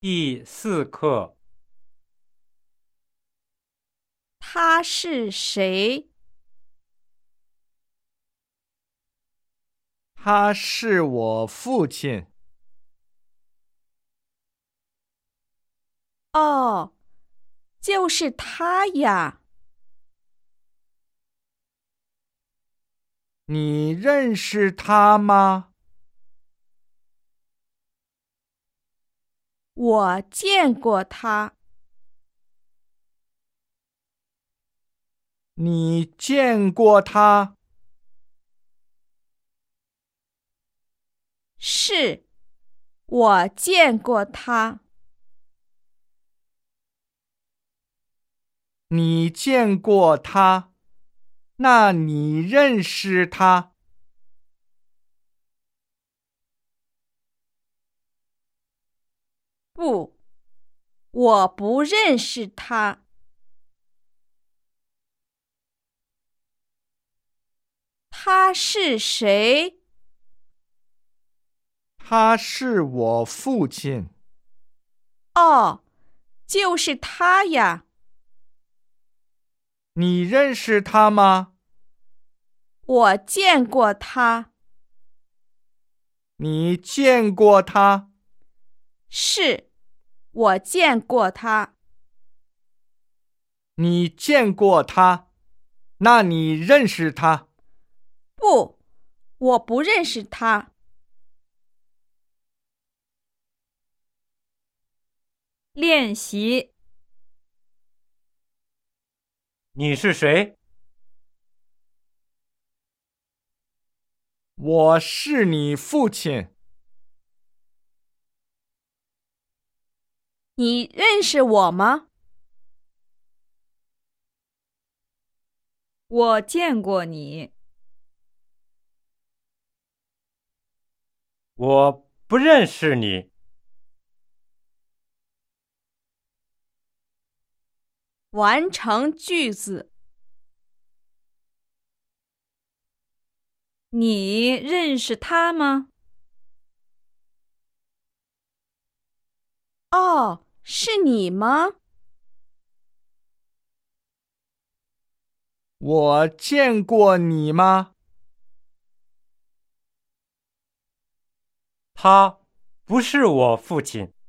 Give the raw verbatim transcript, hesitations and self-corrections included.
第四课， 他是谁？ 他是我父亲。 哦，就是他呀。 你认识他吗？ 我见过他。 你见过他？ 是，我见过他。 你见过他？那你认识他？ 不，我不认识他。他是谁？ 他是我父亲。 哦，就是他呀。 你认识他吗？ 我见过他。 你见过他？ 是，我见过他。 你见过他？那你认识他？ 不，我不认识他。练习。 你是谁？ 我是你父亲。 你认识我吗？ 我见过你。 我不认识你。 完成句子。 你认识他吗？ 哦，是你吗？ 我见过你吗？ 他不是我父亲。